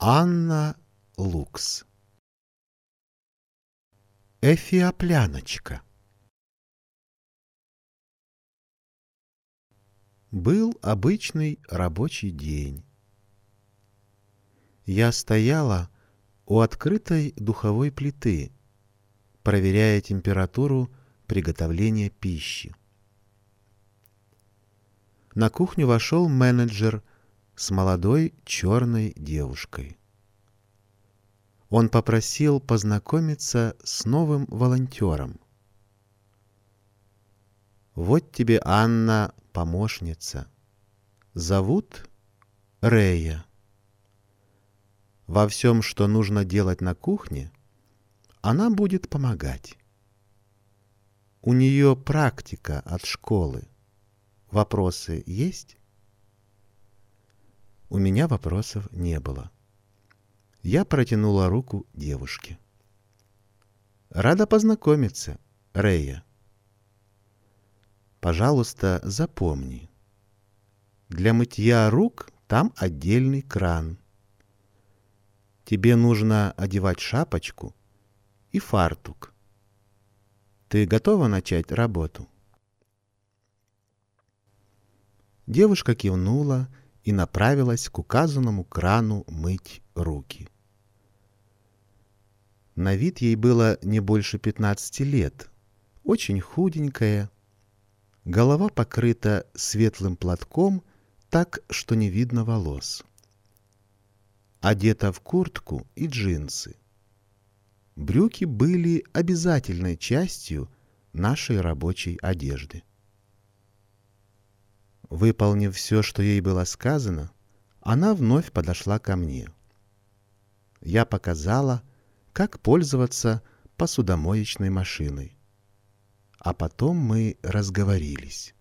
Анна Лукс. Эфиопляночка. Был обычный рабочий день. Я стояла у открытой духовой плиты, проверяя температуру приготовления пищи. На кухню вошел менеджер с молодой черной девушкой. Он попросил познакомиться с новым волонтером. «Вот тебе, Анна, помощница. Зовут Рея. Во всем, что нужно делать на кухне, она будет помогать. У нее практика от школы. Вопросы есть?» У меня вопросов не было. Я протянула руку девушке. «Рада познакомиться, Рея. Пожалуйста, запомни. Для мытья рук там отдельный кран. Тебе нужно одевать шапочку и фартук. Ты готова начать работу?» Девушка кивнула и направилась к указанному крану мыть руки. На вид ей было не больше 15 лет, очень худенькая, голова покрыта светлым платком, так, что не видно волос. Одета в куртку и джинсы. Брюки были обязательной частью нашей рабочей одежды. Выполнив все, что ей было сказано, она вновь подошла ко мне. Я показала, как пользоваться посудомоечной машиной. А потом мы разговорились.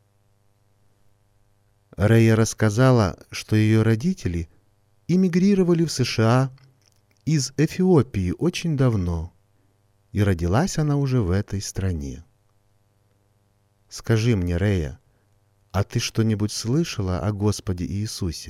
Рея рассказала, что ее родители эмигрировали в США из Эфиопии очень давно, и родилась она уже в этой стране. «Скажи мне, Рея, а ты что-нибудь слышала о Господе Иисусе?»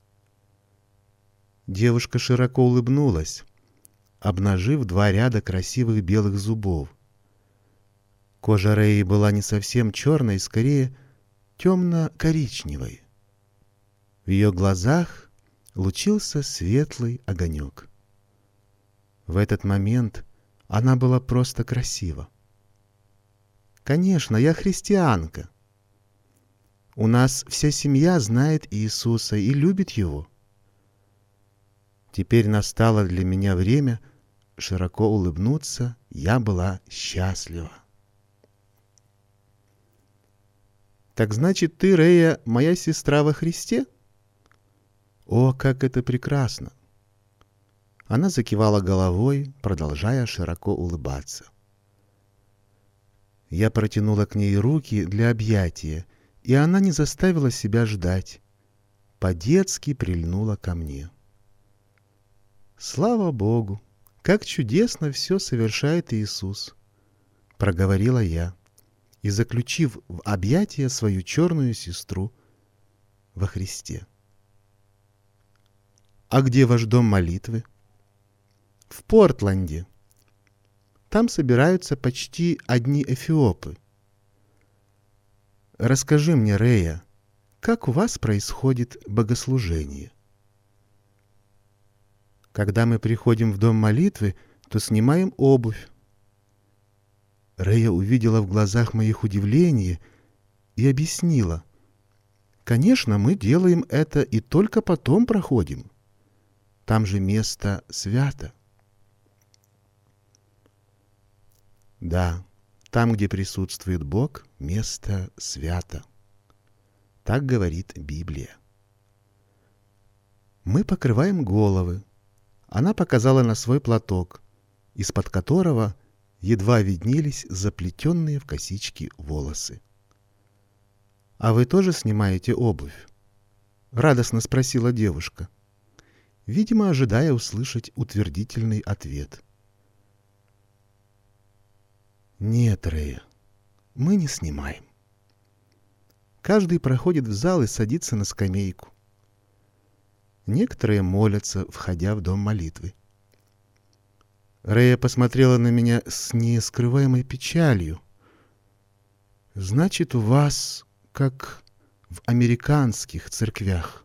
Девушка широко улыбнулась, обнажив 2 ряда красивых белых зубов. Кожа Реи была не совсем черной, скорее темно-коричневой. В ее глазах лучился светлый огонек. В этот момент она была просто красива. «Конечно, я христианка. У нас вся семья знает Иисуса и любит Его». Теперь настало для меня время широко улыбнуться, я была счастлива. «Так значит, ты, Рея, моя сестра во Христе?» «О, как это прекрасно!» Она закивала головой, продолжая широко улыбаться. Я протянула к ней руки для объятия, и она не заставила себя ждать. По-детски прильнула ко мне. «Слава Богу! Как чудесно все совершает Иисус!» — проговорила я, и, заключив в объятия свою черную сестру во Христе. «А где ваш дом молитвы?» «В Портленде. Там собираются почти одни эфиопы. Расскажи мне, Рея, как у вас происходит богослужение?» «Когда мы приходим в дом молитвы, то снимаем обувь». Рея увидела в глазах моих удивление и объяснила. «Конечно, мы делаем это и только потом проходим. Там же место свято». Да, там, где присутствует Бог, место свято. Так говорит Библия. Мы покрываем головы. Она показала на свой платок, из-под которого едва виднелись заплетенные в косички волосы. «А вы тоже снимаете обувь?» — радостно спросила девушка, видимо, ожидая услышать утвердительный ответ. «Нет, Рея, мы не снимаем. Каждый проходит в зал и садится на скамейку. Некоторые молятся, входя в дом молитвы. Рэя посмотрела на меня с нескрываемой печалью. «Значит, у вас как в американских церквях».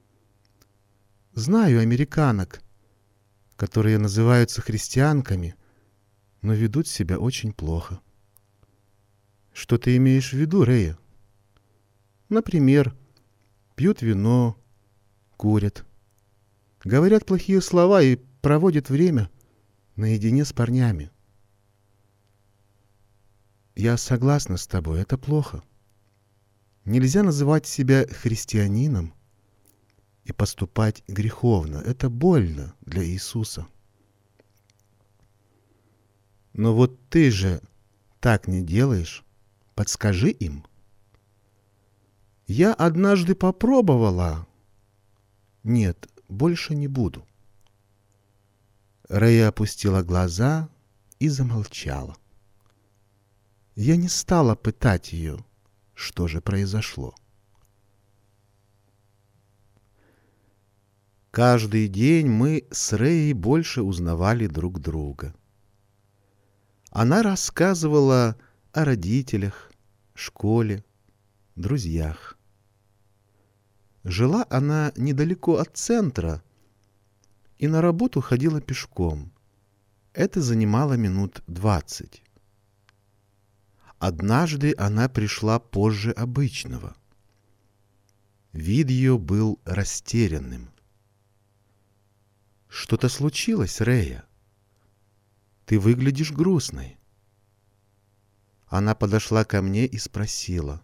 Знаю американок, которые называются христианками, но ведут себя очень плохо. Что ты имеешь в виду, Рэя? Например, пьют вино, курят, говорят плохие слова и проводят время наедине с парнями. Я согласна с тобой, это плохо. Нельзя называть себя христианином и поступать греховно. Это больно для Иисуса. Но вот ты же так не делаешь. Подскажи им. Я однажды попробовала. Нет, больше не буду. Рэя опустила глаза и замолчала. Я не стала пытать ее, что же произошло. Каждый день мы с Рэей больше узнавали друг друга. Она рассказывала о родителях, школе, друзьях. Жила она недалеко от центра и на работу ходила пешком. Это занимало минут 20. Однажды она пришла позже обычного. Вид ее был растерянным. «Что-то случилось, Рэя? Ты выглядишь грустной». Она подошла ко мне и спросила: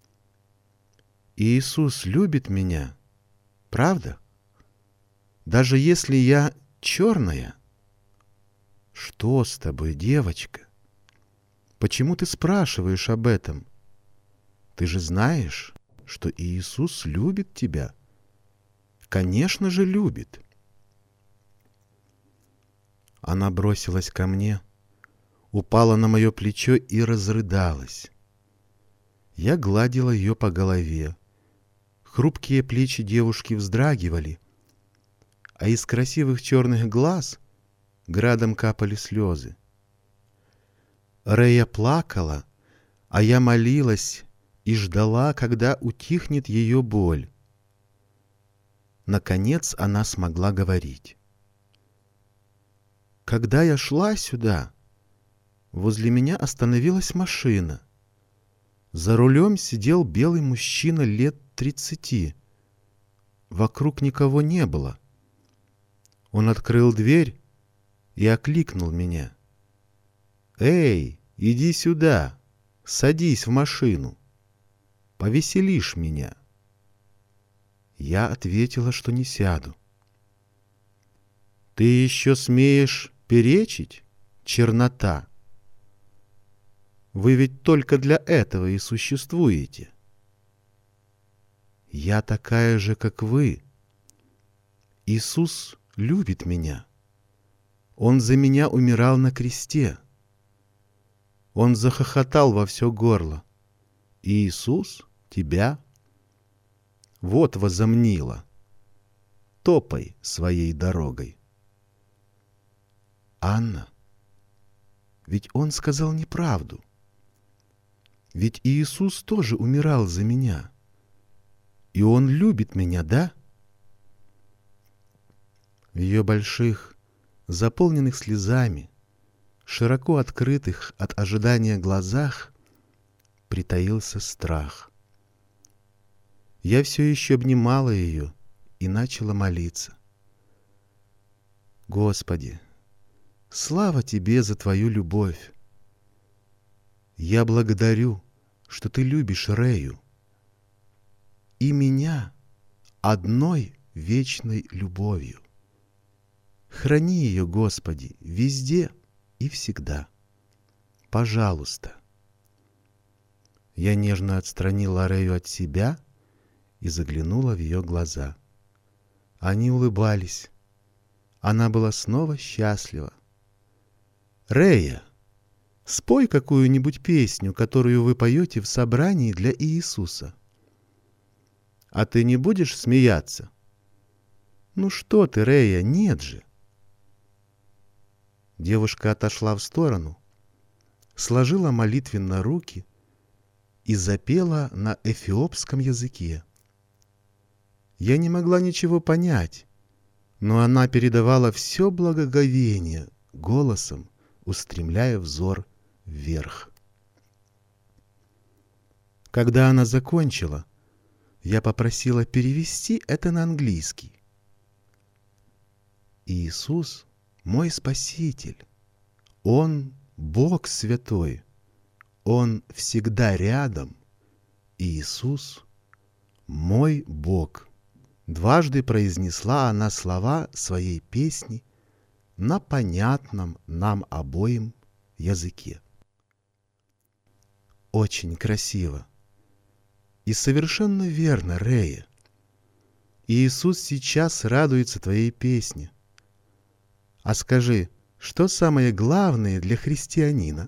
«Иисус любит меня, правда? Даже если я черная?» «Что с тобой, девочка? Почему ты спрашиваешь об этом? Ты же знаешь, что Иисус любит тебя. Конечно же, любит». Она бросилась ко мне, упала на мое плечо и разрыдалась. Я гладила ее по голове. Хрупкие плечи девушки вздрагивали, а из красивых черных глаз градом капали слезы. Рэя плакала, а я молилась и ждала, когда утихнет ее боль. Наконец она смогла говорить. «Когда я шла сюда, возле меня остановилась машина. За рулем сидел белый мужчина лет 30. Вокруг никого не было. Он открыл дверь и окликнул меня. «Эй, иди сюда, садись в машину. Повеселишь меня». Я ответила, что не сяду. «Ты еще смеешь перечить, чернота? Вы ведь только для этого и существуете. Я такая же, как вы. Иисус любит меня. Он за меня умирал на кресте». Он захохотал во все горло. «Иисус? Тебя? Вот возомнила. Топай своей дорогой». «Анна, ведь он сказал неправду. Ведь Иисус тоже умирал за меня. И он любит меня, да?» В ее больших, заполненных слезами, широко открытых от ожидания глазах притаился страх. Я все еще обнимала ее и начала молиться. «Господи, слава Тебе за Твою любовь! Я благодарю, что Ты любишь Рэю и меня одной вечной любовью. Храни ее, Господи, везде и всегда. Пожалуйста». Я нежно отстранила Рэю от себя и заглянула в ее глаза. Они улыбались. Она была снова счастлива. «Рэя, спой какую-нибудь песню, которую вы поете в собрании для Иисуса». «А ты не будешь смеяться?» Ну что ты, Рея, нет же. Девушка отошла в сторону, сложила молитвенно руки и запела на эфиопском языке. Я не могла ничего понять, но она передавала все благоговение голосом, устремляя взор вверх. Когда она закончила, я попросила перевести это на английский. Иисус — мой Спаситель. Он — Бог Святой. Он всегда рядом. Иисус — мой Бог. Дважды произнесла она слова своей песни на понятном нам обоим языке. Очень красиво. И совершенно верно, Рея. Иисус сейчас радуется твоей песне. А скажи, что самое главное для христианина?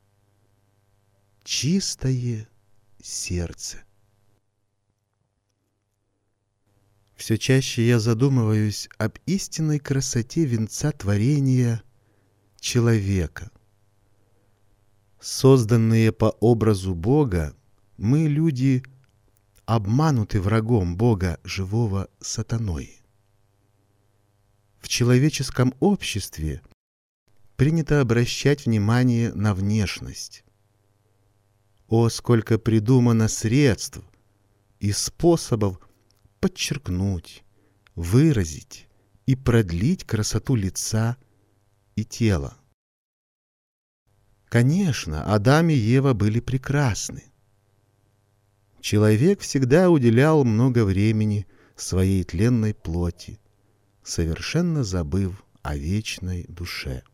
Чистое сердце. Все чаще я задумываюсь об истинной красоте венца творения человека. Созданные по образу Бога, мы, люди, обмануты врагом Бога живого сатаной. В человеческом обществе принято обращать внимание на внешность. О, сколько придумано средств и способов подчеркнуть, выразить и продлить красоту лица и тела. Конечно, Адам и Ева были прекрасны. Человек всегда уделял много времени своей тленной плоти, совершенно забыв о вечной душе.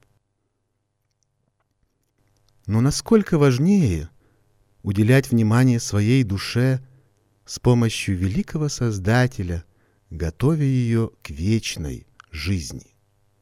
Но насколько важнее уделять внимание своей душе с помощью великого Создателя, готовя ее к вечной жизни.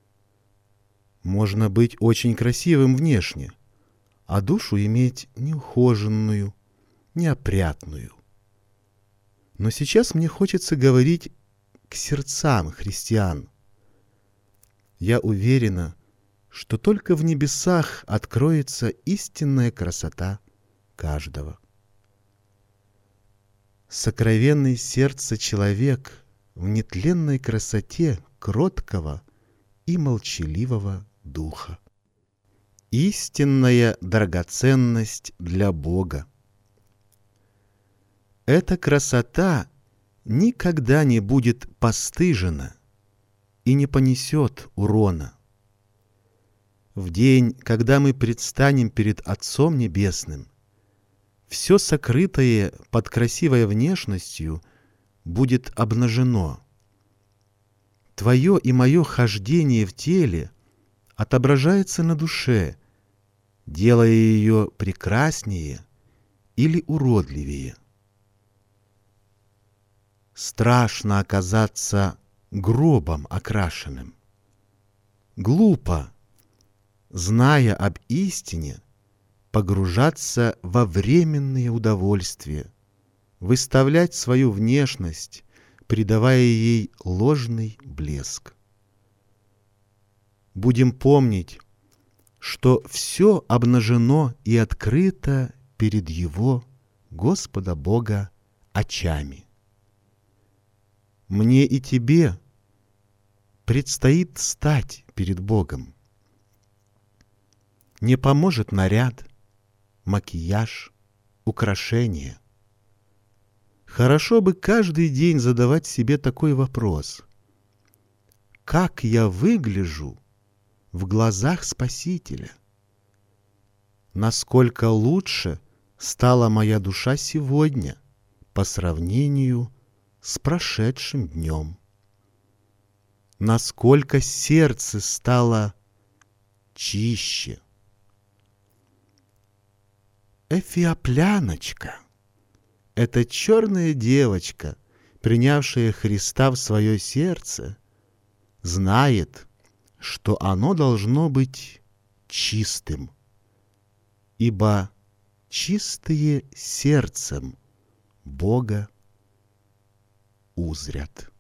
Можно быть очень красивым внешне, а душу иметь неухоженную, неопрятную. Но сейчас мне хочется говорить к сердцам христиан. Я уверена, что только в небесах откроется истинная красота каждого. Сокровенный сердце человек в нетленной красоте кроткого и молчаливого духа. Истинная драгоценность для Бога. Эта красота никогда не будет постыжена и не понесет урона. В день, когда мы предстанем перед Отцом Небесным, все сокрытое под красивой внешностью будет обнажено. Твое и мое хождение в теле отображается на душе, делая ее прекраснее или уродливее. Страшно оказаться гробом окрашенным. Глупо, зная об истине, погружаться во временные удовольствия, выставлять свою внешность, придавая ей ложный блеск. Будем помнить, что все обнажено и открыто перед Его, Господа Бога, очами. Мне и тебе предстоит стать перед Богом. Не поможет наряд, макияж, украшения. Хорошо бы каждый день задавать себе такой вопрос: как я выгляжу в глазах Спасителя? Насколько лучше стала моя душа сегодня по сравнению с прошедшим днем? Насколько сердце стало чище? Эфиопляночка, эта черная девочка, принявшая Христа в свое сердце, знает, что оно должно быть чистым, ибо чистые сердцем Бога узрят.